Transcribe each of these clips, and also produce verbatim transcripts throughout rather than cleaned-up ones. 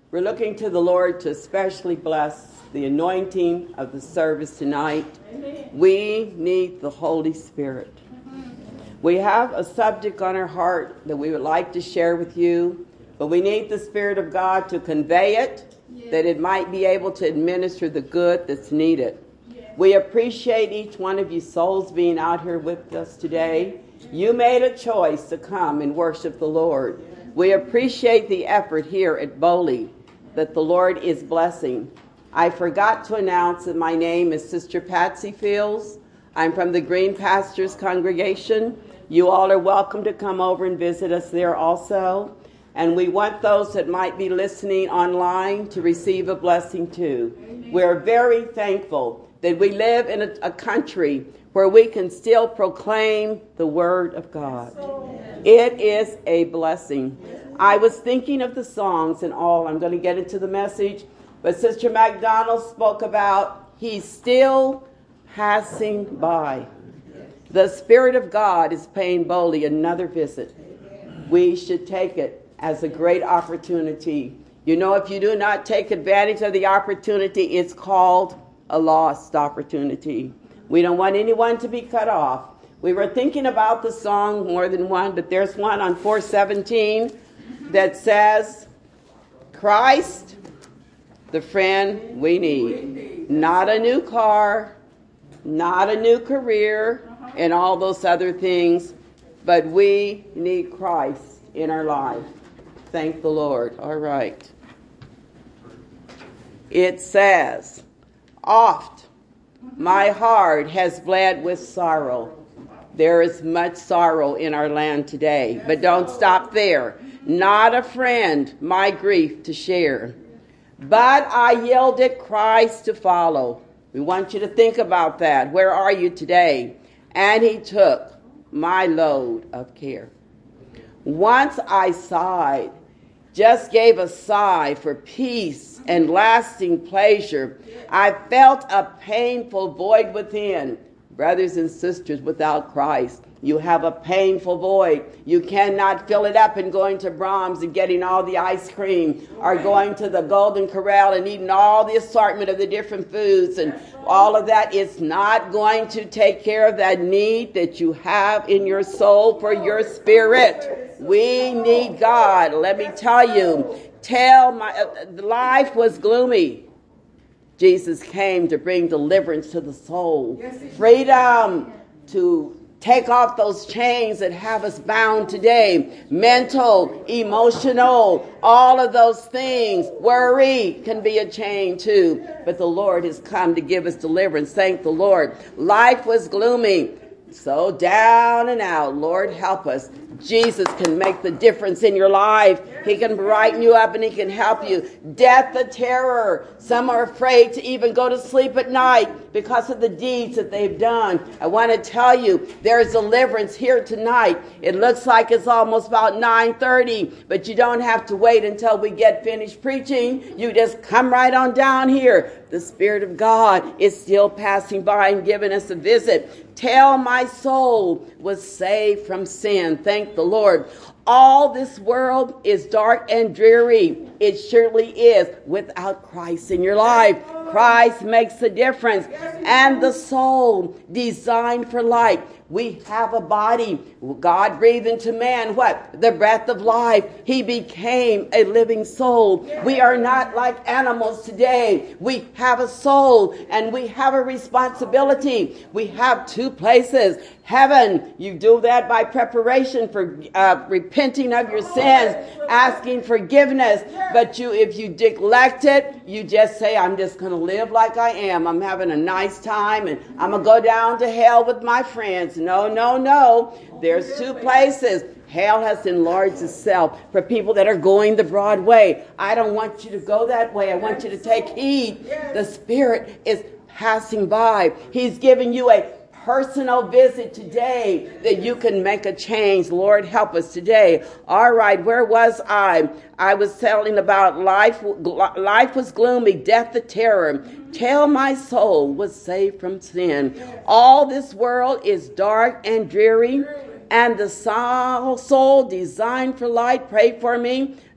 We're looking to the Lord to especially bless the anointing of the service tonight. Amen. We need the Holy Spirit. Mm-hmm. We have a subject on our heart that we would like to share with you, but we need the Spirit of God to convey it, yes, that it might be able to administer the good that's needed. Yes. We appreciate each one of you souls being out here with us today. You made a choice to come and worship the Lord. We appreciate the effort here at Bowley that the Lord is blessing. I forgot to announce that my name is Sister Patsy Fields. I'm from the Green Pastures congregation. You all are welcome to come over and visit us there also. And we want those that might be listening online to receive a blessing too. Amen. We're very thankful that we live in a, a country where we can still proclaim the Word of God. Amen. It is a blessing. I was thinking of the songs and all. I'm going to get into the message. But Sister McDonald spoke about He's still passing by. The Spirit of God is paying Bowley another visit. We should take it as a great opportunity. You know, if you do not take advantage of the opportunity, it's called a lost opportunity. We don't want anyone to be cut off. We were thinking about the song, more than one, but there's one on four seventeen that says, Christ, the friend we need. Not a new car, not a new career, and all those other things, but we need Christ in our life. Thank the Lord. All right. It says, oft my heart has bled with sorrow. There is much sorrow in our land today, but don't stop there. Not a friend, my grief to share. But I yielded Christ to follow. We want you to think about that. Where are you today? And he took my load of care. Once I sighed, just gave a sigh for peace and lasting pleasure. I felt a painful void within. Brothers and sisters, without Christ, you have a painful void. You cannot fill it up in going to Brahms and getting all the ice cream, or going to the Golden Corral and eating all the assortment of the different foods, and all of that is not going to take care of that need that you have in your soul for your spirit. We need God. Let me tell you, tell my uh, life was gloomy. Jesus came to bring deliverance to the soul, freedom to take off those chains that have us bound today. Mental, emotional, all of those things. Worry can be a chain too. But the Lord has come to give us deliverance. Thank the Lord. Life was gloomy. So down and out. Lord, help us. Jesus can make the difference in your life. He can brighten you up and he can help you. Death, the terror. Some are afraid to even go to sleep at night because of the deeds that they've done. I want to tell you, there's deliverance here tonight. It looks like it's almost about nine thirty, but you don't have to wait until we get finished preaching. You just come right on down here. The Spirit of God is still passing by and giving us a visit. Tell my soul was saved from sin. Thank the Lord. All this world is dark and dreary. It surely is without Christ in your life. Christ makes a difference. And the soul designed for light. We have a body. God breathed into man what? The breath of life. He became a living soul. We are not like animals today. We have a soul and we have a responsibility. We have two places. Heaven, you do that by preparation for uh, repenting of your sins, asking forgiveness. But you, if you neglect it, you just say, I'm just going to live like I am. I'm having a nice time and I'm going to go down to hell with my friends. No, no, no. There's two places. Hell has enlarged itself for people that are going the broad way. I don't want you to go that way. I want you to take heed. The Spirit is passing by. He's giving you a personal visit today that you can make a change. Lord, help us today. All right, where was I? I was telling about life. Life was gloomy, death the terror. Tell my soul was saved from sin. All this world is dark and dreary, and the soul designed for light. Pray for me.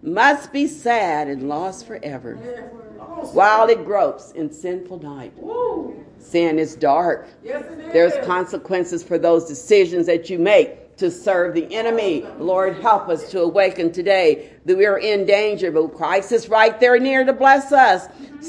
must be sad and lost forever, while it gropes in sinful night. Sin is dark. There's consequences for those decisions that you make to serve the enemy. Lord, help us to awaken today that we are in danger, but Christ is right there near to bless us.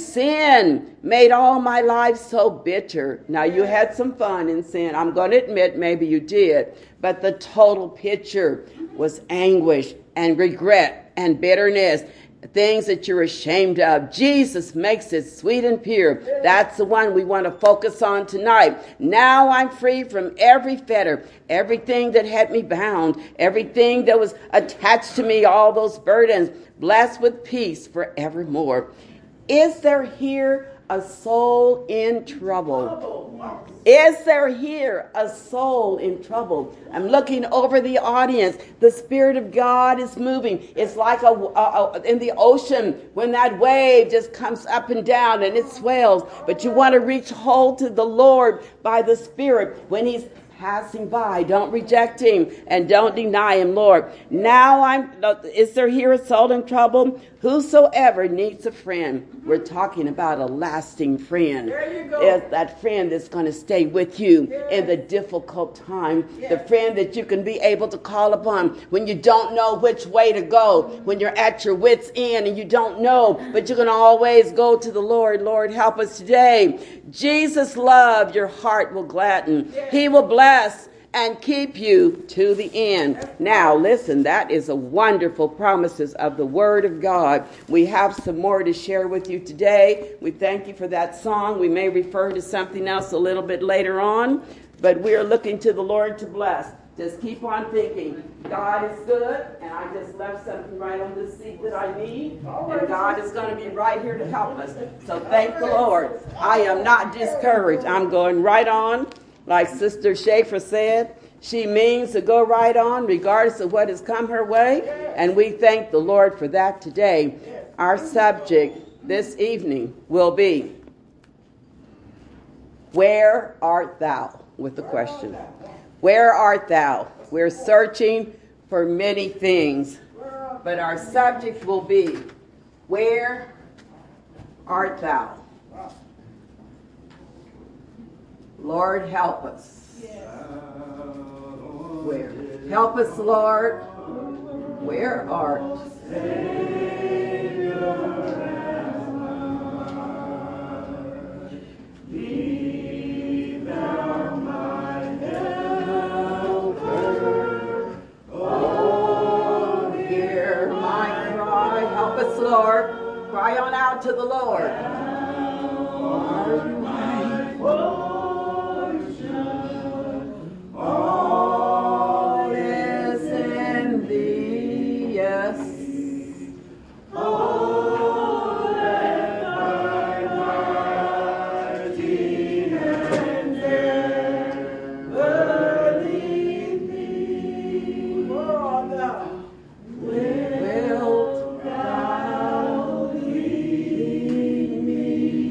Sin made all my life so bitter. Now, you had some fun in sin. I'm going to admit maybe you did, but the total picture was anguish and regret and bitterness. Things that you're ashamed of. Jesus makes it sweet and pure. That's the one we want to focus on tonight. Now I'm free from every fetter, everything that had me bound, everything that was attached to me, all those burdens, blessed with peace forevermore. Is there here a soul in trouble? Is there here a soul in trouble? I'm looking over the audience. The Spirit of God is moving. It's like a, a, a in the ocean when that wave just comes up and down and it swells. But you want to reach hold to the Lord by the Spirit when He's passing by. Don't reject Him and don't deny Him, Lord. Now I'm, is there here a soul in trouble? Whosoever needs a friend. We're talking about a lasting friend. It's that friend that's going to stay with you in the difficult time. The friend that you can be able to call upon when you don't know which way to go. When you're at your wit's end and you don't know, but you're going to always go to the Lord. Lord, help us today. Jesus' love your heart will gladden. He will bless and keep you to the end. Now, listen, that is a wonderful promises of the Word of God. We have some more to share with you today. We thank you for that song. We may refer to something else a little bit later on, but we are looking to the Lord to bless. Just keep on thinking, God is good, and I just left something right on this seat that I need, and God is going to be right here to help us. So thank the Lord. I am not discouraged. I'm going right on. Like Sister Schaefer said, she means to go right on regardless of what has come her way. And we thank the Lord for that today. Our subject this evening will be, where art thou? With the question. Where art thou? We're searching for many things. But our subject will be, where art thou? Lord, help us. Where? Help us, Lord. Where art? Be thou my helper. Oh, hear my cry. Help us, Lord. Cry on out to the Lord. All is in thee, yes. Oh, let thy mighty hand ever lead me. Wilt thou lead me?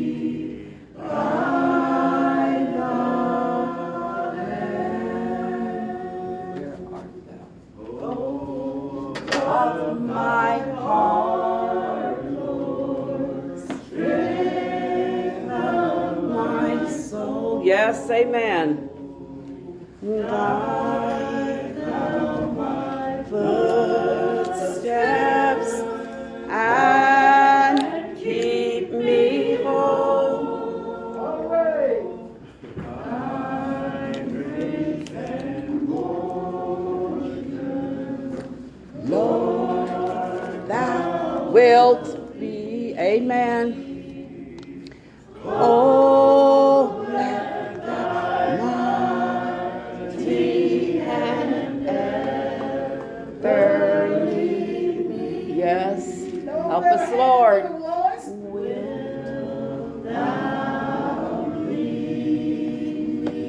My heart, Lord, strength of my soul. Yes, amen. Guide thou my footsteps and keep me whole. Thy grace and portion, Lord, thou wilt be, amen. Oh, let thy mighty hand ever lead me. Yes, help us, Lord. Wilt thou lead me?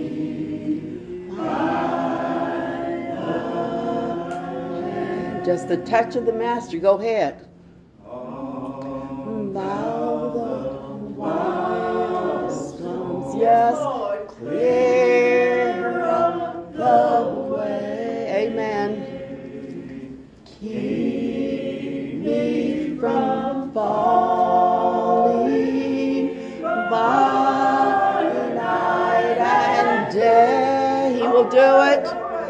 Just the touch of the Master. Go ahead. Thou the wild storms, yes, clear up the way. Amen. Keep me it?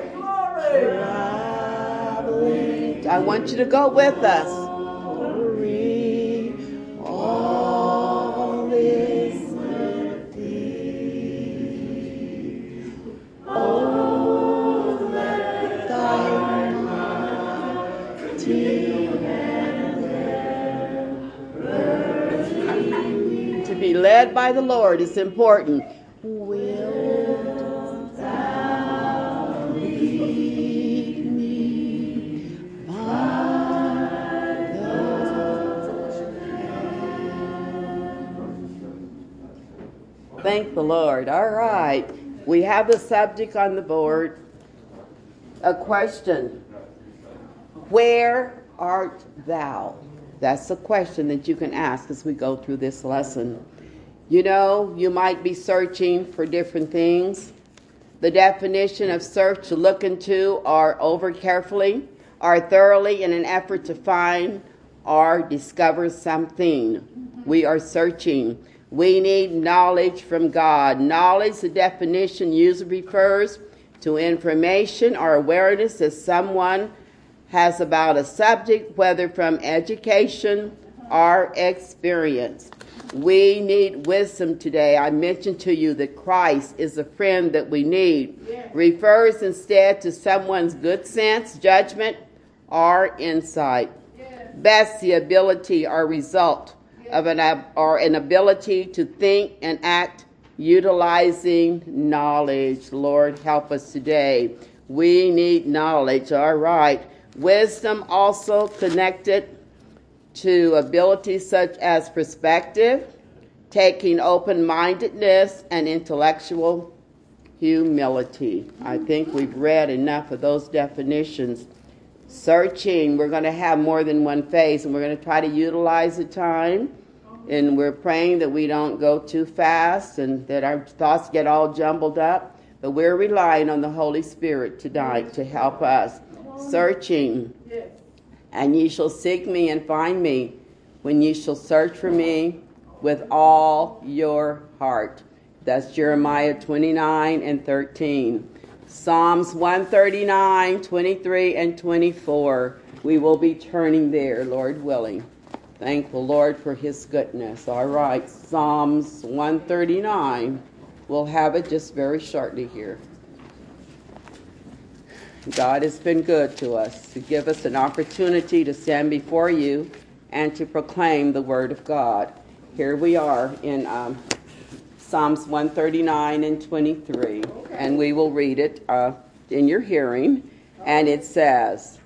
I want you to go with us. All is with thee. Oh, let thy mighty hand to be led by the Lord is important. Wilt thou lead me by the hand? Thank the Lord. All right. We have the subject on the board. A question. Where art thou? That's a question that you can ask as we go through this lesson. You know, you might be searching for different things. The definition of search, to look into or over carefully or thoroughly in an effort to find or discover something. We are searching. We need knowledge from God. Knowledge, the definition usually refers to information or awareness that someone has about a subject, whether from education or experience. We need wisdom today. I mentioned to you that Christ is a friend that we need. Yes. Refers instead to someone's good sense, judgment, or insight. Yes. Best, the ability or result yes. of an or an ability to think and act utilizing knowledge. Lord, help us today. We need knowledge. All right. Wisdom also connected to abilities such as perspective, taking open-mindedness, and intellectual humility. I think we've read enough of those definitions. Searching, we're going to have more than one phase, and we're going to try to utilize the time. And we're praying that we don't go too fast and that our thoughts get all jumbled up. But we're relying on the Holy Spirit tonight to help us. Searching. And ye shall seek me and find me when ye shall search for me with all your heart. That's Jeremiah twenty-nine and thirteen. Psalms one thirty-nine, twenty-three, and twenty-four. We will be turning there, Lord willing. Thank the Lord for his goodness. All right, Psalms one thirty-nine. We'll have it just very shortly here. God has been good to us to give us an opportunity to stand before you and to proclaim the word of God. Here we are in um, Psalms one thirty-nine and twenty-three, okay. And we will read it uh, in your hearing. And it says,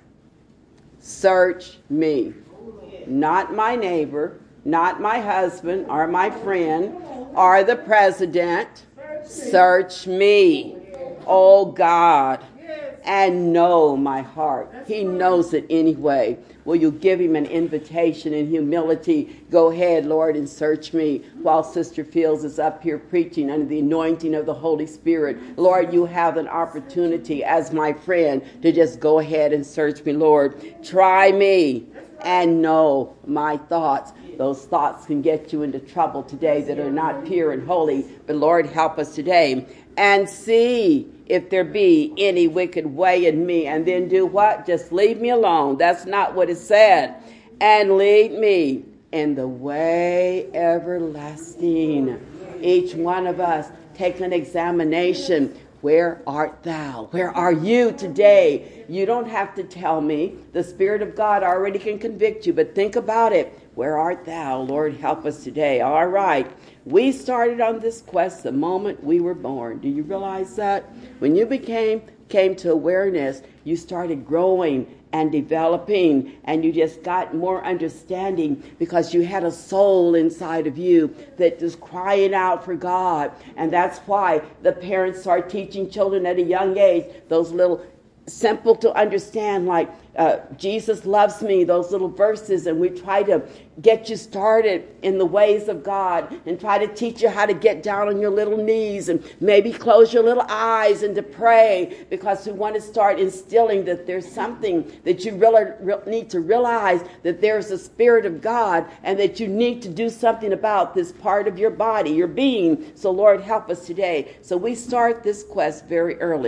search me, not my neighbor, not my husband or my friend or the president. Search me, oh God, and know my heart. He knows it anyway. Will you give him an invitation in humility? Go ahead, Lord, and search me while Sister Fields is up here preaching under the anointing of the Holy Spirit. Lord, you have an opportunity as my friend to just go ahead and search me, Lord. Try me and know my thoughts. Those thoughts can get you into trouble today that are not pure and holy. But Lord, help us today. And see if there be any wicked way in me. And then do what? Just leave me alone. That's not what it said. And lead me in the way everlasting. Each one of us take an examination. Where art thou? Where are you today? You don't have to tell me. The Spirit of God already can convict you. But think about it. Where art thou? Lord, help us today. All right. We started on this quest the moment we were born. Do you realize that? When you became came to awareness, you started growing and developing, and you just got more understanding because you had a soul inside of you that was crying out for God. And that's why the parents start teaching children at a young age those little simple to understand, like uh, Jesus loves me, those little verses, and we try to get you started in the ways of God and try to teach you how to get down on your little knees and maybe close your little eyes and to pray, because we want to start instilling that there's something that you really re- need to realize, that there's a Spirit of God and that you need to do something about this part of your body, your being. So Lord, help us today. So we start this quest very early.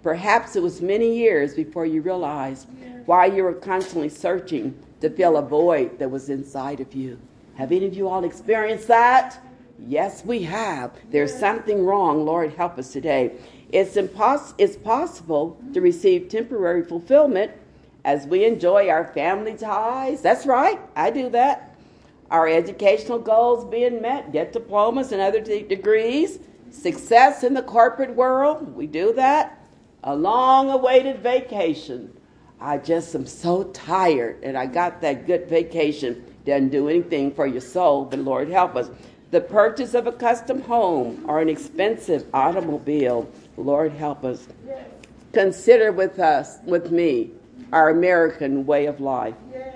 Perhaps it was many years before you realized why you were constantly searching to fill a void that was inside of you. Have any of you all experienced that? Yes, we have. There's something wrong. Lord, help us today. It's, impos- it's possible to receive temporary fulfillment as we enjoy our family ties. That's right. I do that. Our educational goals being met, get diplomas and other de- degrees, success in the corporate world. We do that. A long-awaited vacation. I just am so tired, and I got that good vacation. Doesn't do anything for your soul, but Lord help us. The purchase of a custom home or an expensive automobile. Lord help us. Consider with us, with me, our American way of life.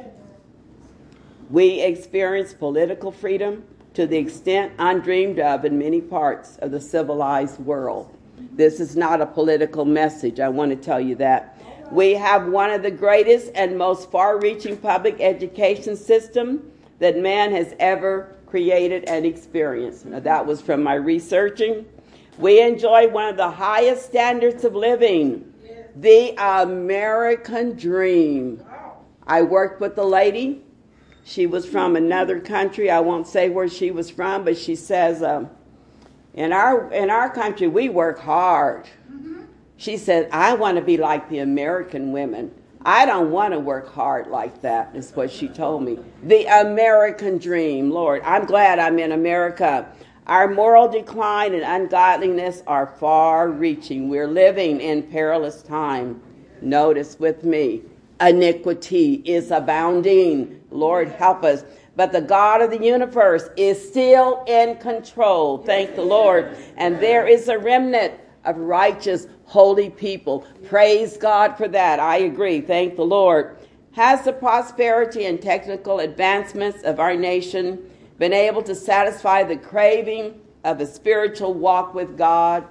We experience political freedom to the extent undreamed of in many parts of the civilized world. This is not a political message. I want to tell you that. We have one of the greatest and most far-reaching public education system that man has ever created and experienced. Now, that was from my researching. We enjoy one of the highest standards of living, the American dream. I worked with a lady. She was from another country. I won't say where she was from, but she says, um, in our in our country, we work hard. Mm-hmm. She said, I want to be like the American women. I don't want to work hard like that, is what she told me. The American dream, Lord. I'm glad I'm in America. Our moral decline and ungodliness are far-reaching. We're living in perilous time. Notice with me, iniquity is abounding. Lord, help us. But the God of the universe is still in control. Thank the Lord. And there is a remnant of righteous, holy people. Praise God for that. I agree. Thank the Lord. Has the prosperity and technical advancements of our nation been able to satisfy the craving of a spiritual walk with God?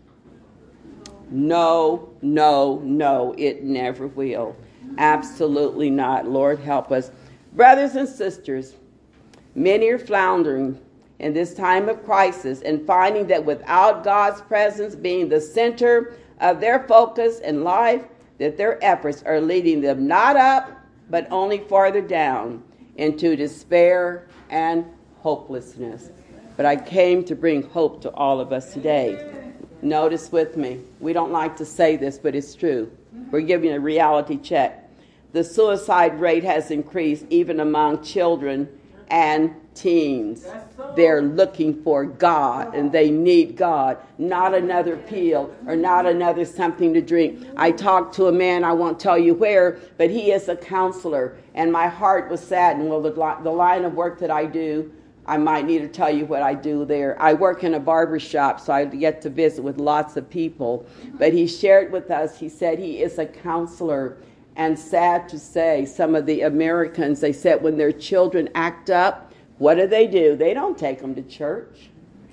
No, no, no, it never will. Absolutely not. Lord, help us. Brothers and sisters, many are floundering in this time of crisis and finding that without God's presence being the center of their focus in life, that their efforts are leading them not up, but only farther down into despair and hopelessness. But I came to bring hope to all of us today. Notice with me, we don't like to say this, but it's true. We're giving a reality check. The suicide rate has increased even among children and teens. They're looking for God, and they need God, not another pill or not another something to drink. I talked to a man, I won't tell you where, but he is a counselor, and my heart was saddened. Well, the, the line of work that I do, I might need to tell you what I do there. I work in a barber shop, so I get to visit with lots of people. But he shared with us, he said he is a counselor. And sad to say, some of the Americans, they said when their children act up, what do they do? They don't take them to church.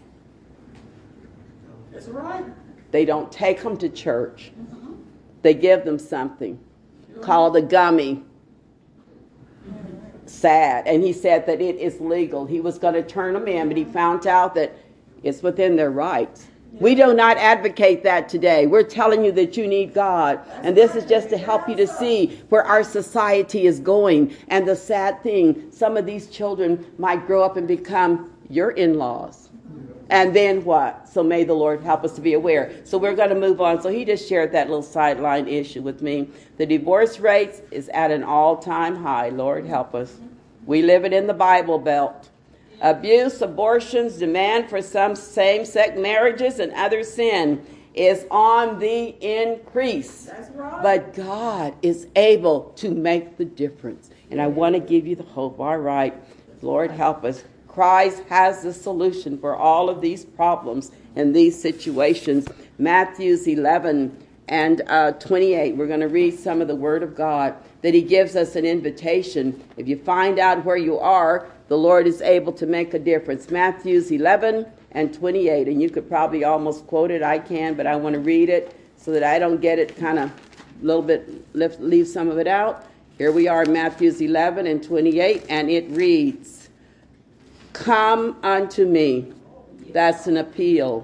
That's right. They don't take them to church. Mm-hmm. They give them something called a gummy. Sad. And he said that it is legal. He was going to turn them in, but he found out that it's within their rights. We do not advocate that today. We're telling you that you need God. And this is just to help you to see where our society is going. And the sad thing, some of these children might grow up and become your in-laws. And then what? So may the Lord help us to be aware. So we're going to move on. So he just shared that little sideline issue with me. The divorce rate is at an all-time high. Lord, help us. We live it in the Bible Belt. Abuse, abortions, demand for some same-sex marriages, and other sin is on the increase. That's right. But God is able to make the difference. And I want to give you the hope. All right. Lord, help us. Christ has the solution for all of these problems and these situations. Matthew eleven and uh, twenty-eight. We're going to read some of the Word of God that he gives us an invitation. If you find out where you are, the Lord is able to make a difference. Matthew eleven and twenty-eight. And you could probably almost quote it. I can, but I want to read it so that I don't get it kind of a little bit, lift, leave some of it out. Here we are, Matthew eleven and twenty-eight, and it reads, "Come unto me." That's an appeal.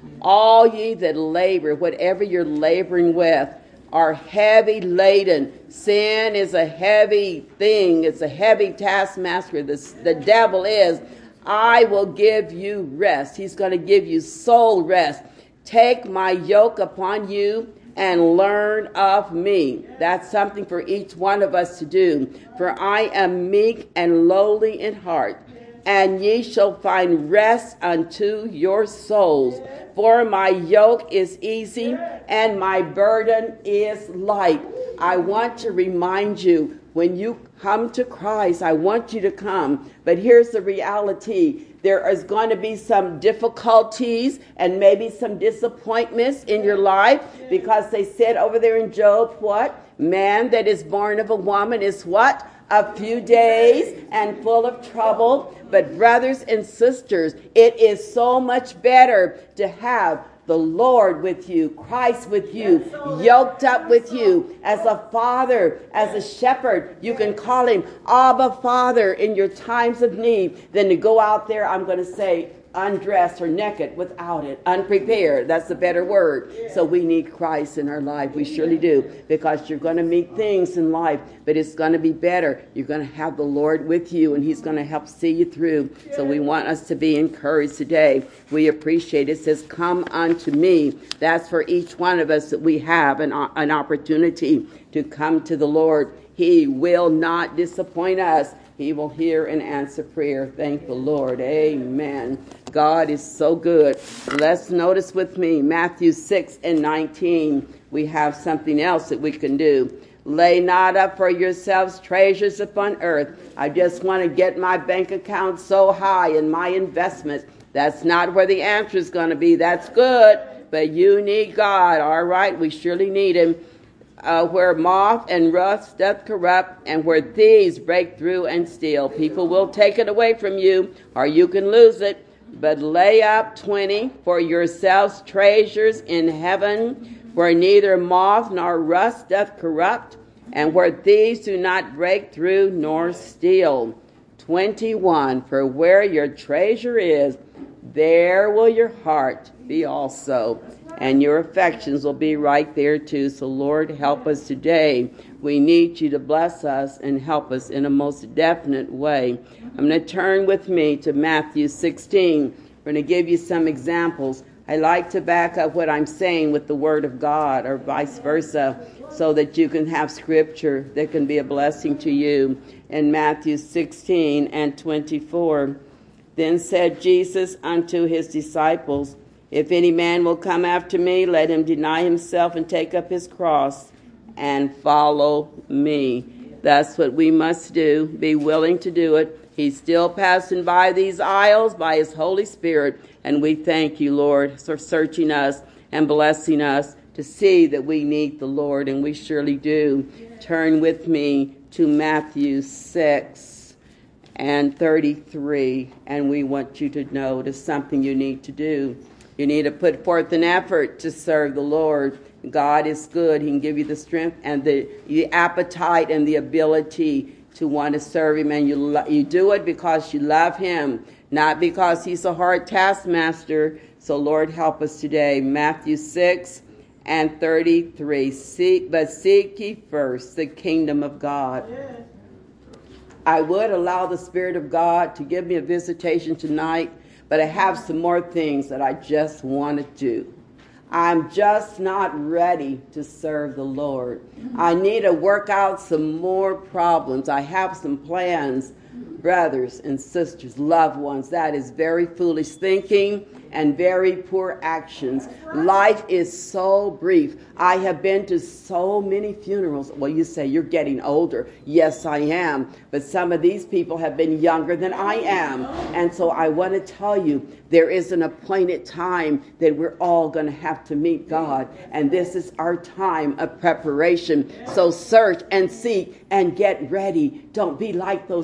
All ye that labor, whatever you're laboring with, are heavy laden. Sin is a heavy thing. It's a heavy taskmaster. The, the devil is. I will give you rest. He's going to give you soul rest. Take my yoke upon you and learn of me. That's something for each one of us to do. For I am meek and lowly in heart, and ye shall find rest unto your souls. For my yoke is easy and my burden is light. I want to remind you, when you come to Christ, I want you to come. But here's the reality. There is going to be some difficulties and maybe some disappointments in your life, because they said over there in Job, what? Man that is born of a woman is what? A few days and full of trouble. But brothers and sisters, it is so much better to have the Lord with you, Christ with you, yoked up with you as a father, as a shepherd. You can call him Abba Father in your times of need, than to go out there, I'm going to say, undressed or naked without it, unprepared. That's a better word. So we need Christ in our life. We surely do, because you're going to meet things in life, but it's going to be better. You're going to have the Lord with you, and he's going to help see you through. So we want us to be encouraged today. We appreciate it. It says, come unto me. That's for each one of us, that we have an, an opportunity to come to the Lord. He will not disappoint us. He will hear and answer prayer. Thank the Lord. Amen. God is so good. Let's notice with me Matthew six and nineteen. We have something else that we can do. Lay not up for yourselves treasures upon earth. I just want to get my bank account so high in my investments. That's not where the answer is going to be. That's good, but you need God. All right, we surely need him. Uh, where moth and rust doth corrupt, and where thieves break through and steal. People will take it away from you, or you can lose it. But lay up twenty for yourselves treasures in heaven, where neither moth nor rust doth corrupt, and where thieves do not break through nor steal. twenty-one, for where your treasure is, there will your heart be also. And your affections will be right there too. So Lord, help us today. We need you to bless us and help us in a most definite way. I'm going to turn with me to Matthew sixteen. We're going to give you some examples. I like to back up what I'm saying with the word of God, or vice versa, so that you can have scripture that can be a blessing to you. In Matthew sixteen and twenty-four, then said Jesus unto his disciples, if any man will come after me, let him deny himself and take up his cross and follow me. That's what we must do. Be willing to do it. He's still passing by these aisles by his Holy Spirit. And we thank you, Lord, for searching us and blessing us to see that we need the Lord. And we surely do. Turn with me to Matthew six and thirty-three. And we want you to know there's something you need to do. You need to put forth an effort to serve the Lord. God is good. He can give you the strength and the, the appetite and the ability to want to serve him. And you, lo- you do it because you love him, not because he's a hard taskmaster. So Lord, help us today. Matthew six and thirty-three. Seek, but seek ye first the kingdom of God. I would allow the Spirit of God to give me a visitation tonight, but I have some more things that I just want to do. I'm just not ready to serve the Lord. I need to work out some more problems. I have some plans, brothers and sisters, loved ones. That is very foolish thinking and very poor actions. Life is so brief. I have been to so many funerals. Well, you say you're getting older. Yes, I am. But some of these people have been younger than I am. And so I want to tell you, there is an appointed time that we're all going to have to meet God. And this is our time of preparation. So search and seek and get ready. Don't be like those ten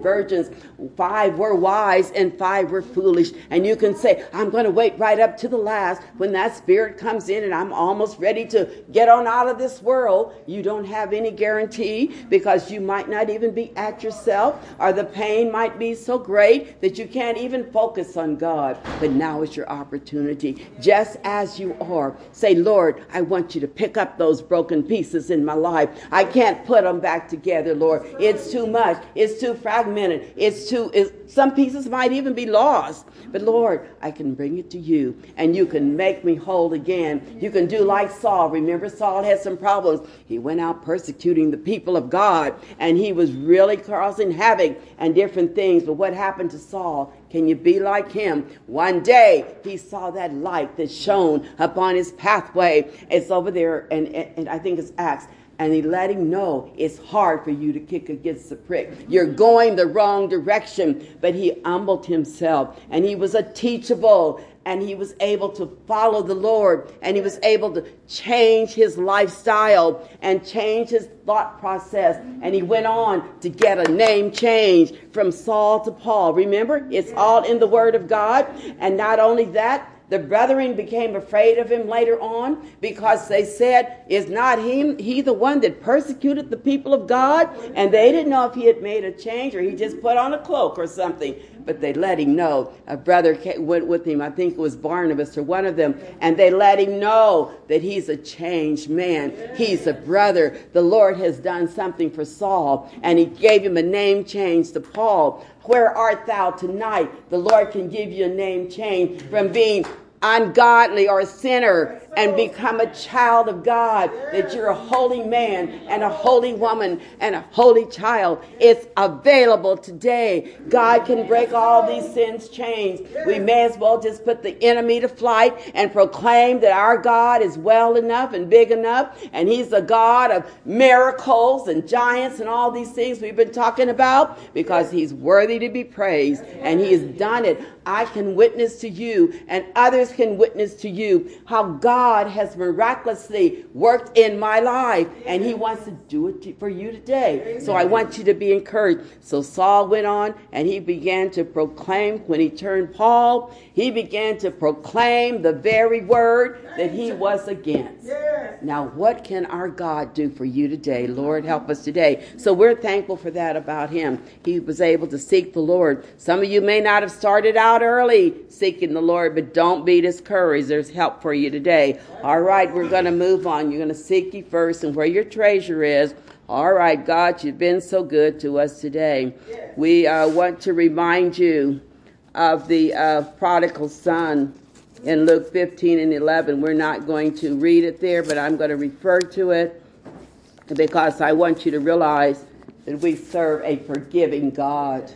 ten virgins, five were wise and five were foolish. And you can say, I'm going to wait right up to the last when that spirit comes in and I'm almost ready to get on out of this world. You don't have any guarantee, because you might not even be at yourself, or the pain might be so great that you can't even focus on God. But now is your opportunity. Just as you are, say, Lord, I want you to pick up those broken pieces in my life. I can't put them back together, Lord. It's too much. It's too fragmented. It's too, it's, some pieces might even be lost. But Lord, I can bring it to you and you can make me whole again. You can do like Saul. Remember, Saul had some problems. He went out persecuting the people of God and he was really causing havoc and different things. But what happened to Saul? Can you be like him? One day he saw that light that shone upon his pathway. It's over there, and, and, and I think it's Acts. And he let him know it's hard for you to kick against the prick. You're going the wrong direction. But he humbled himself, and he was a teachable, and he was able to follow the Lord, and he was able to change his lifestyle and change his thought process. And he went on to get a name change from Saul to Paul. Remember, it's all in the Word of God. And not only that, the brethren became afraid of him later on, because they said, is not he, he the one that persecuted the people of God? And they didn't know if he had made a change or he just put on a cloak or something. But they let him know. A brother came, went with him. I think it was Barnabas or one of them. And they let him know that he's a changed man. He's a brother. The Lord has done something for Saul. And he gave him a name change to Paul. Where art thou tonight? The Lord can give you a name change from being ungodly or a sinner and become a child of God, that you're a holy man and a holy woman and a holy child. It's available today. God can break all these sins chains. We may as well just put the enemy to flight and proclaim that our God is well enough and big enough, and he's the God of miracles and giants and all these things we've been talking about, because he's worthy to be praised and he has done it. I can witness to you and others can witness to you how God has miraculously worked in my life, and he wants to do it for you today. So I want you to be encouraged. So Saul went on and he began to proclaim. When he turned Paul, he began to proclaim the very word that he was against. Now, what can our God do for you today? Lord, help us today. So we're thankful for that about him. He was able to seek the Lord. Some of you may not have started out early seeking the Lord, but don't be discouraged. There's help for you today. All right, we're going to move on. You're going to seek ye first, and where your treasure is. All right, God, you've been so good to us today. We uh, want to remind you of the uh, prodigal son in Luke fifteen and eleven. We're not going to read it there, but I'm going to refer to it because I want you to realize that we serve a forgiving God.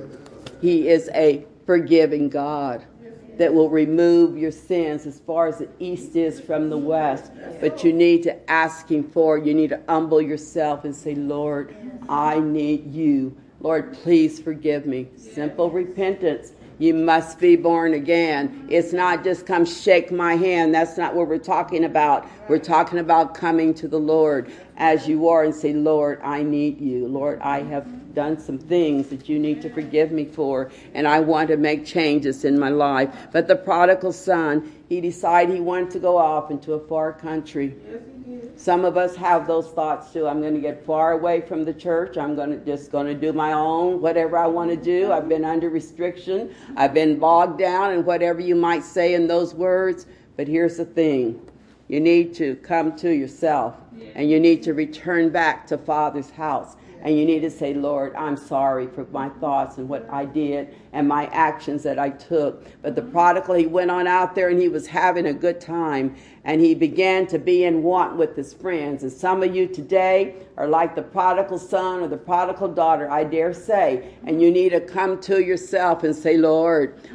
He is a forgiving God that will remove your sins as far as the east is from the west. But you need to ask him for it. You need to humble yourself and say, Lord, I need you. Lord, please forgive me. Simple repentance. You must be born again. It's not just come shake my hand. That's not what we're talking about. We're talking about coming to the Lord as you are and say, Lord, I need you. Lord, I have done some things that you need to forgive me for, and I want to make changes in my life. But the prodigal son, he decided he wanted to go off into a far country. Some of us have those thoughts too. I'm going to get far away from the church. I'm going to just going to do my own, whatever I want to do. I've been under restriction. I've been bogged down in whatever you might say in those words. But here's the thing. You need to come to yourself, and you need to return back to Father's house. And you need to say, Lord, I'm sorry for my thoughts and what I did and my actions that I took. But the prodigal, he went on out there and he was having a good time. And he began to be in want with his friends. And some of you today are like the prodigal son or the prodigal daughter, I dare say. And you need to come to yourself and say, Lord,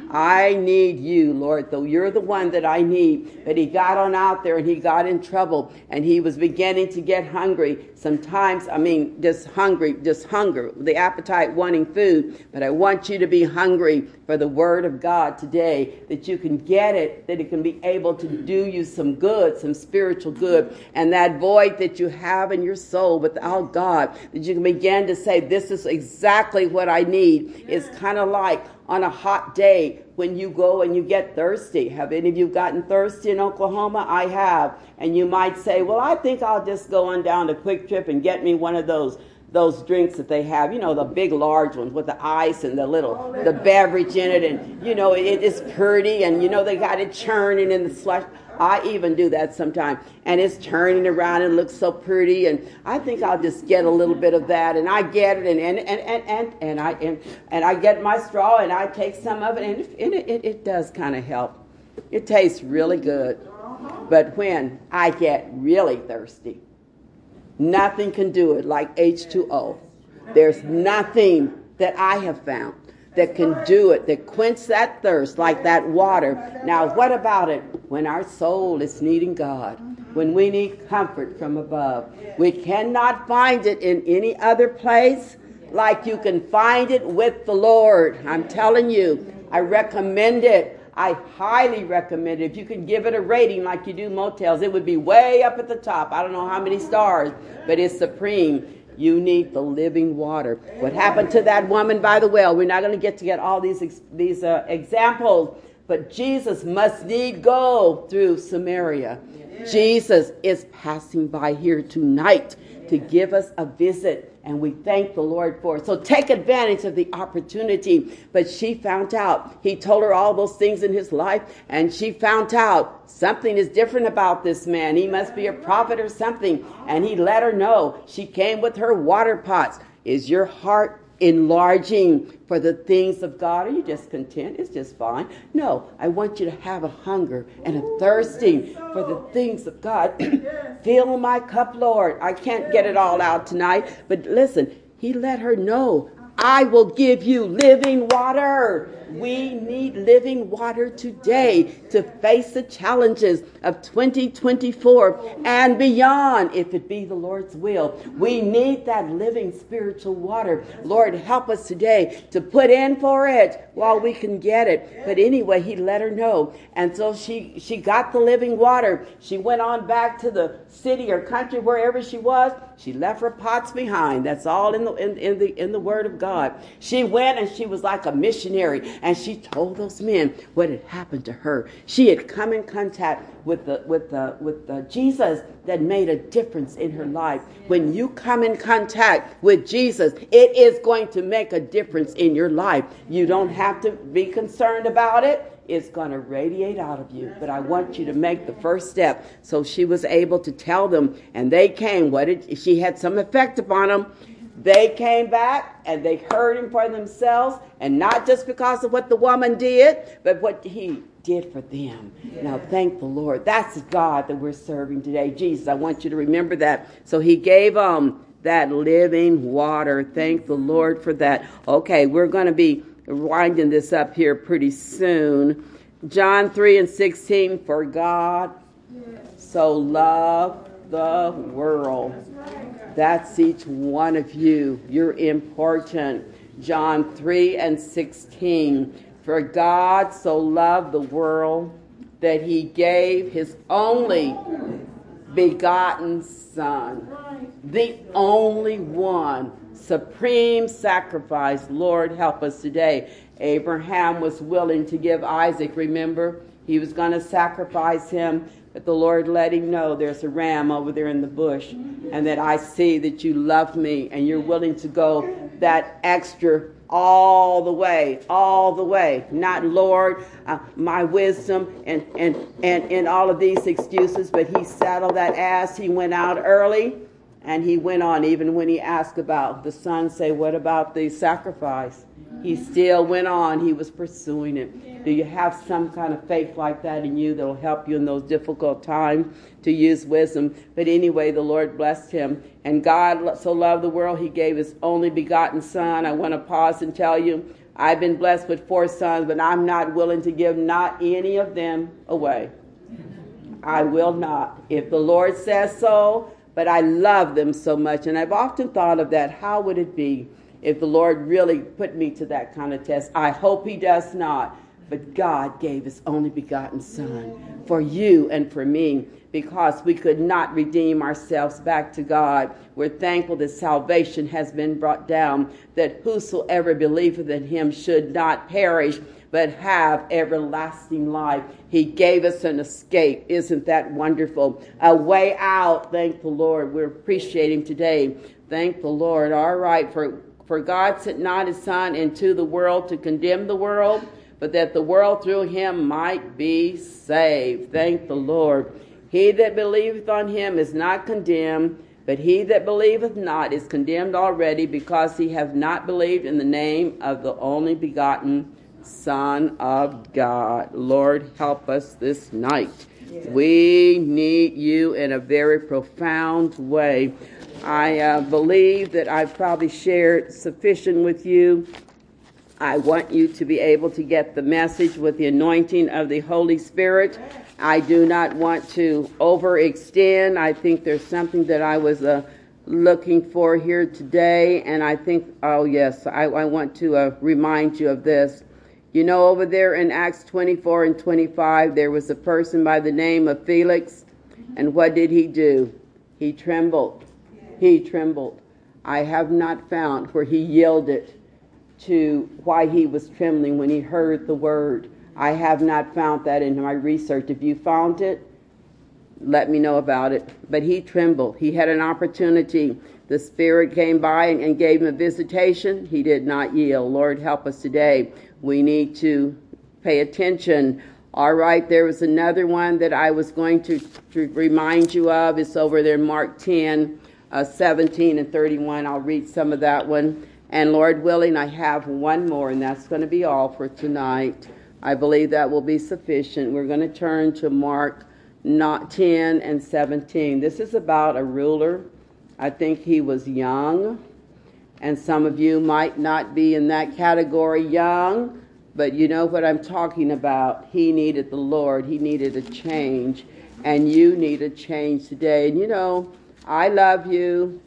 I need you, Lord, though you're the one that I need. But he got on out there and he got in trouble and he was beginning to get hungry. Sometimes, I mean, just hungry, just hunger, the appetite wanting food. But I want you to be hungry for the word of God today, that you can get it, that it can be able to do you some good, some spiritual good. And that void that you have in your soul without God, that you can begin to say, this is exactly what I need. It's kind of like on a hot day when you go and you get thirsty. Have any of you gotten thirsty in Oklahoma? I have. And you might say, well, I think I'll just go on down to Quick Trip and get me one of those those drinks that they have, you know, the big large ones with the ice and the little, the beverage in it. And, you know, it is pretty and, you know, they got it churning in the slush. I even do that sometimes. And it's turning around and looks so pretty. And I think I'll just get a little bit of that. And I get it. And and and and, and, and I and, and I get my straw and I take some of it. And it, it, it, it does kind of help. It tastes really good. But when I get really thirsty, nothing can do it like H two O. There's nothing that I have found that can do it, that quench that thirst like that water. Now, what about it when our soul is needing God, when we need comfort from above? We cannot find it in any other place like you can find it with the Lord. I'm telling you, I recommend it. I highly recommend it. If you could give it a rating like you do motels, it would be way up at the top. I don't know how many stars, but it's supreme. You need the living water. What happened to that woman by the well? We're not going to get to get all these these uh, examples, but Jesus must need go through Samaria. Jesus is passing by here tonight to give us a visit, and we thank the Lord for it. So take advantage of the opportunity. But she found out. He told her all those things in his life, and she found out something is different about this man. He must be a prophet or something. And he let her know. She came with her water pots. Is your heart enlarging for the things of God? Are you just content? It's just fine. No, I want you to have a hunger and a thirsting for the things of God. Fill my cup, Lord. I can't get it all out tonight, but listen, he let her know, I will give you living water. We need living water today to face the challenges of twenty twenty-four and beyond, if it be the Lord's will. We need that living spiritual water. Lord, help us today to put in for it while we can get it. But anyway, he let her know. And so she, she got the living water. She went on back to the city or country, wherever she was. She left her pots behind. That's all in the in, in the in the Word of God. She went and she was like a missionary, and she told those men what had happened to her. She had come in contact with the with the with the Jesus that made a difference in her life. When you come in contact with Jesus, it is going to make a difference in your life. You don't have to be concerned about it. It's going to radiate out of you. But I want you to make the first step. So she was able to tell them, and they came. What did she had some effect upon them? They came back and they heard him for themselves, and not just because of what the woman did, but what he did for them. Yeah. Now, thank the Lord. That's God that we're serving today. Jesus, I want you to remember that. So he gave um that living water. Thank the Lord for that. Okay, we're going to be winding this up here pretty soon. John three and sixteen, for God so loved the world. That's each one of you. You're important. John three and sixteen, for God so loved the world that he gave his only begotten Son, the only one. Supreme sacrifice. Lord, help us today. Abraham was willing to give Isaac, remember? He was going to sacrifice him, but the Lord let him know there's a ram over there in the bush, and that I see that you love me, and you're willing to go that extra all the way, all the way. Not, Lord, uh, my wisdom and, and, and, and all of these excuses, but he saddled that ass. He went out early. And he went on, even when he asked about the son, say, what about the sacrifice? He still went on. He was pursuing it. Do you have some kind of faith like that in you that will help you in those difficult times to use wisdom? But anyway, the Lord blessed him. And God so loved the world, he gave his only begotten Son. I want to pause and tell you, I've been blessed with four sons, but I'm not willing to give not any of them away. I will not. If the Lord says so, but I love them so much. And I've often thought of that. How would it be if the Lord really put me to that kind of test? I hope he does not. But God gave his only begotten son for you and for me, because we could not redeem ourselves back to God. We're thankful that salvation has been brought down, that whosoever believeth in him should not perish, but have everlasting life. He gave us an escape. Isn't that wonderful? A way out. Thank the Lord. We're appreciating today. Thank the Lord. All right. For, for God sent not his son into the world to condemn the world, but that the world through him might be saved. Thank the Lord. He that believeth on him is not condemned, but he that believeth not is condemned already, because he hath not believed in the name of the only begotten Son of God. Lord, help us this night. Yes. We need you in a very profound way. I uh, believe that I've probably shared sufficient with you. I want you to be able to get the message with the anointing of the Holy Spirit. I do not want to overextend. I think there's something that I was uh, looking for here today, and I think, oh yes, I, I want to uh, remind you of this. You know, over there in Acts twenty-four and twenty-five, there was a person by the name of Felix, and what did he do? He trembled. He trembled. I have not found where he yielded to why he was trembling when he heard the word. I have not found that in my research. If you found it, let me know about it. But he trembled. He had an opportunity. The Spirit came by and, and gave him a visitation. He did not yield. Lord, help us today. We need to pay attention. All right, there was another one that I was going to, to remind you of. It's over there in Mark ten, uh, seventeen and thirty-one. I'll read some of that one. And Lord willing, I have one more, and that's going to be all for tonight. I believe that will be sufficient. We're going to turn to Mark ten and seventeen. This is about a ruler. I think he was young, and some of you might not be in that category young, but you know what I'm talking about. He needed the Lord. He needed a change, and you need a change today. And you know, I love you.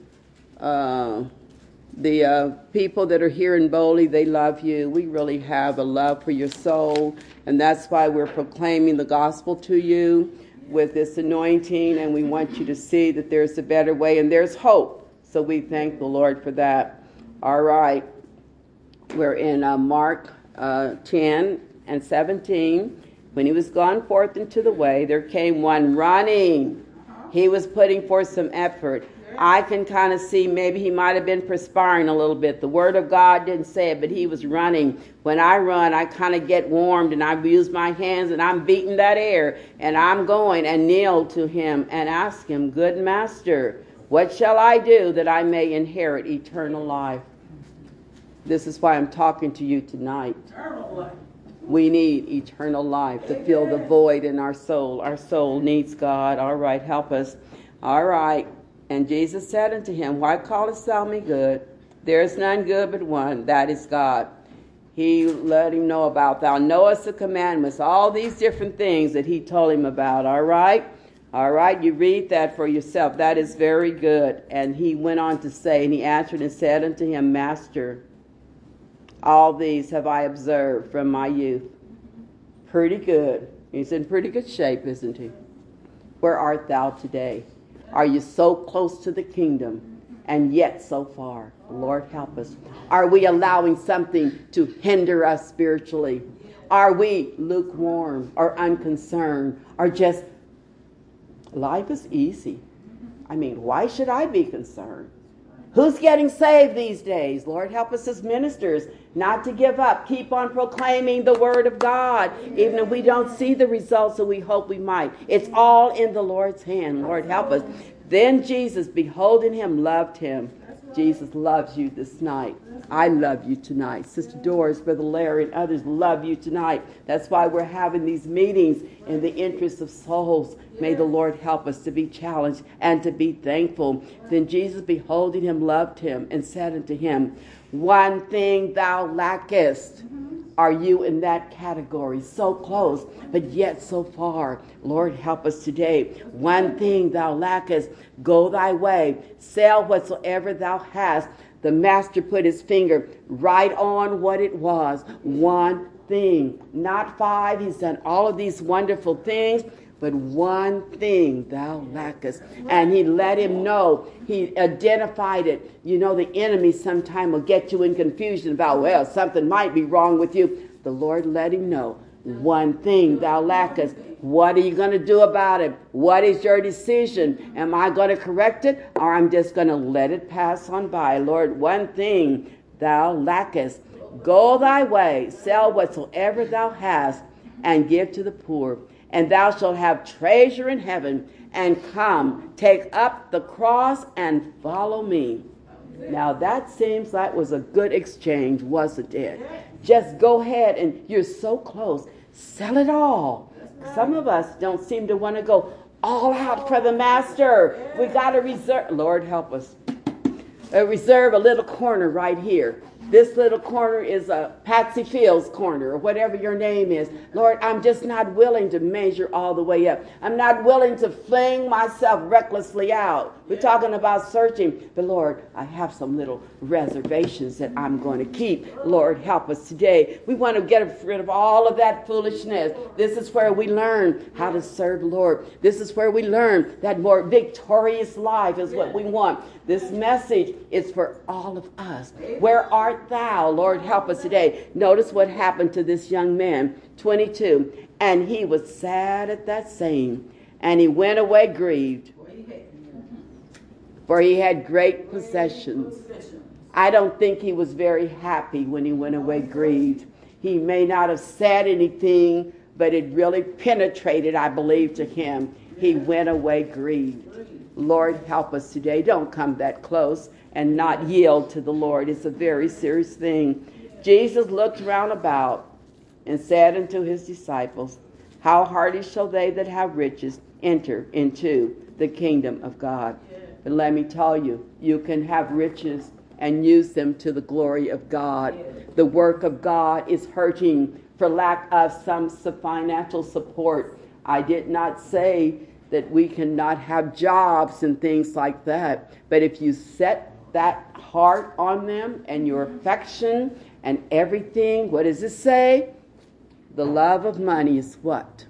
Uh, The uh, people that are here in Bowley, they love you. We really have a love for your soul, and that's why we're proclaiming the gospel to you with this anointing, and we want you to see that there's a better way, and there's hope. So we thank the Lord for that. All right. We're in uh, Mark uh, ten and seventeen. When he was gone forth into the way, there came one running. He was putting forth some effort. I can kind of see maybe he might have been perspiring a little bit. The word of God didn't say it, but he was running. When I run, I kind of get warmed, and I use my hands, and I'm beating that air, and I'm going and kneel to him and ask him, good master, what shall I do that I may inherit eternal life? This is why I'm talking to you tonight. We need eternal life to fill the void in our soul. Our soul needs God. All right, help us. All right. And Jesus said unto him, why callest thou me good? There is none good but one, that is God. He let him know about, thou knowest the commandments, all these different things that he told him about. All right? All right, you read that for yourself. That is very good. And he went on to say, and he answered and said unto him, Master, all these have I observed from my youth. Pretty good. He's in pretty good shape, isn't he? Where art thou today? Are you so close to the kingdom and yet so far? Lord, help us. Are we allowing something to hinder us spiritually? Are we lukewarm or unconcerned or just, life is easy? I mean, why should I be concerned? Who's getting saved these days? Lord, help us as ministers not to give up. Keep on proclaiming the word of God, even if we don't see the results that we hope we might. It's all in the Lord's hand. Lord, help us. Then Jesus, beholding him, loved him Jesus loves you this night. I love you tonight. Sister Doris, Brother Larry, and others love you tonight. That's why we're having these meetings in the interest of souls. May the Lord help us to be challenged and to be thankful. Then Jesus, beholding him, loved him and said unto him, one thing thou lackest. Are you in that category? So close, but yet so far. Lord, help us today. One thing thou lackest. Go thy way. Sell whatsoever thou hast. The master put his finger right on what it was. One thing. Not five. He's done all of these wonderful things. But one thing thou lackest. And he let him know. He identified it. You know, the enemy sometime will get you in confusion about, well, something might be wrong with you. The Lord let him know. One thing thou lackest. What are you going to do about it? What is your decision? Am I going to correct it? Or I'm just going to let it pass on by? Lord, one thing thou lackest. Go thy way. Sell whatsoever thou hast and give to the poor. And thou shalt have treasure in heaven, and come, take up the cross and follow me. Now that seems like was a good exchange, wasn't it? Just go ahead, and you're so close. Sell it all. Some of us don't seem to want to go all out for the master. We got to reserve. Lord, help us. Uh, reserve a little corner right here. This little corner is a Patsy Fields corner, or whatever your name is. Lord, I'm just not willing to measure all the way up. I'm not willing to fling myself recklessly out. We're talking about searching. But Lord, I have some little reservations that I'm going to keep. Lord, help us today. We want to get rid of all of that foolishness. This is where we learn how to serve the Lord. This is where we learn that more victorious life is what we want. This message is for all of us. Where art thou? Lord, help us today. Notice what happened to this young man, twenty-two. And he was sad at that saying, and he went away grieved, for he had great possessions. I don't think he was very happy when he went away grieved. He may not have said anything, but it really penetrated, I believe, to him. He went away grieved. Lord, help us today. Don't come that close and not yield to the Lord. It's a very serious thing. Jesus looked round about and said unto his disciples, how hearty shall they that have riches enter into the kingdom of God. But let me tell you, you can have riches and use them to the glory of God. The work of God is hurting for lack of some financial support. I did not say that we cannot have jobs and things like that. But if you set that heart on them and your affection and everything, what does it say? The love of money is what?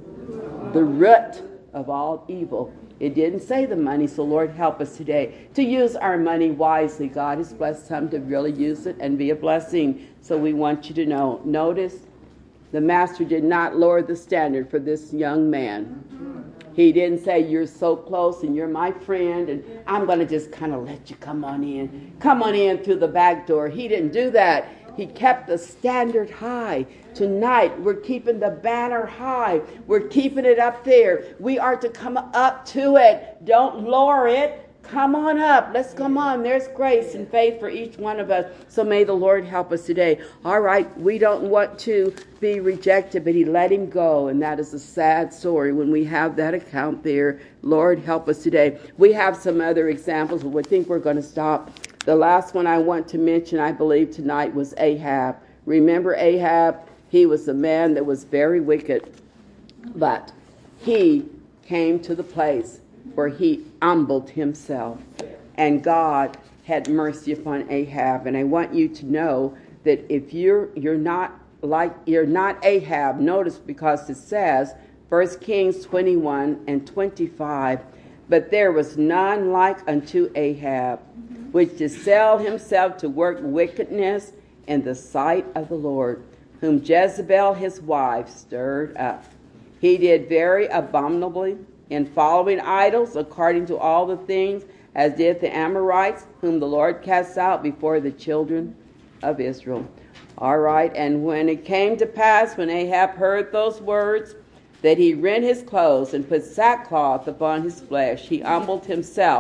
The root of all evil. It didn't say the money, so Lord, help us today to use our money wisely. God has blessed some to really use it and be a blessing. So we want you to know. Notice, the master did not lower the standard for this young man. He didn't say, you're so close and you're my friend and I'm going to just kind of let you come on in. Come on in through the back door. He didn't do that. He kept the standard high. Tonight, we're keeping the banner high. We're keeping it up there. We are to come up to it. Don't lower it. Come on up. Let's come on. There's grace and faith for each one of us. So may the Lord help us today. All right, we don't want to be rejected, but he let him go. And that is a sad story when we have that account there. Lord, help us today. We have some other examples, but we think we're going to stop. The last one I want to mention, I believe, tonight was Ahab. Remember Ahab? He was a man that was very wicked. But he came to the place where he humbled himself. And God had mercy upon Ahab. And I want you to know that if you're you're not like you're not Ahab, notice because it says First Kings twenty-one and twenty-five, but there was none like unto Ahab, which did sell himself to work wickedness in the sight of the Lord, whom Jezebel his wife stirred up. He did very abominably in following idols, according to all the things as did the Amorites, whom the Lord cast out before the children of Israel. All right, and when it came to pass, when Ahab heard those words, that he rent his clothes and put sackcloth upon his flesh, he humbled himself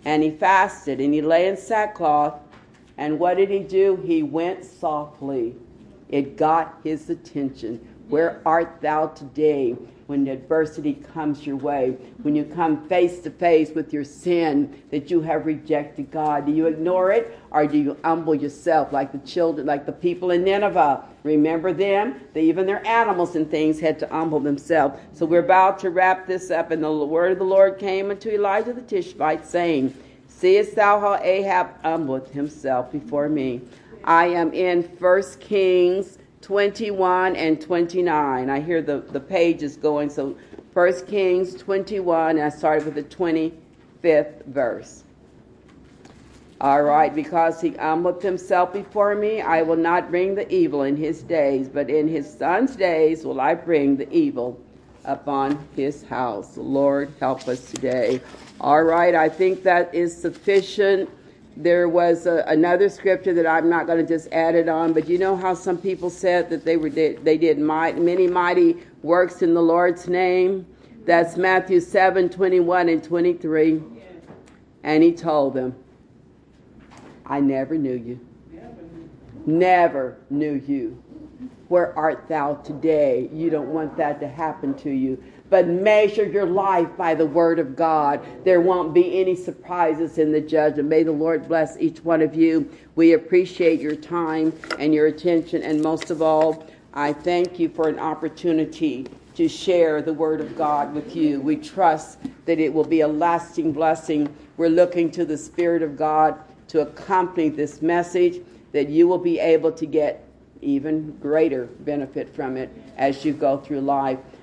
And he fasted, and he lay in sackcloth. And what did he do? He went softly. It got his attention. Where art thou today when adversity comes your way? When you come face to face with your sin that you have rejected God? Do you ignore it, or do you humble yourself like the children, like the people in Nineveh? Remember them? They, even their animals and things had to humble themselves. So we're about to wrap this up. And the word of the Lord came unto Elijah the Tishbite, saying, Seest thou how Ahab humbled himself before me? I am in First Kings twenty-one and twenty-nine. I hear the, the pages going. So First Kings twenty-one, and I started with the twenty-fifth verse. All right, because he humbled himself before me, I will not bring the evil in his days, but in his son's days will I bring the evil upon his house. Lord, help us today. All right, I think that is sufficient. There was a, another scripture that I'm not going to just add it on, but you know how some people said that they were they did might, many mighty works in the Lord's name? That's Matthew seven, twenty-one and twenty-three. And he told them, I never knew you. Never knew you. Where art thou today? You don't want that to happen to you. But measure your life by the word of God. There won't be any surprises in the judgment. May the Lord bless each one of you. We appreciate your time and your attention. And most of all, I thank you for an opportunity to share the word of God with you. We trust that it will be a lasting blessing. We're looking to the Spirit of God to accompany this message, that you will be able to get even greater benefit from it as you go through life.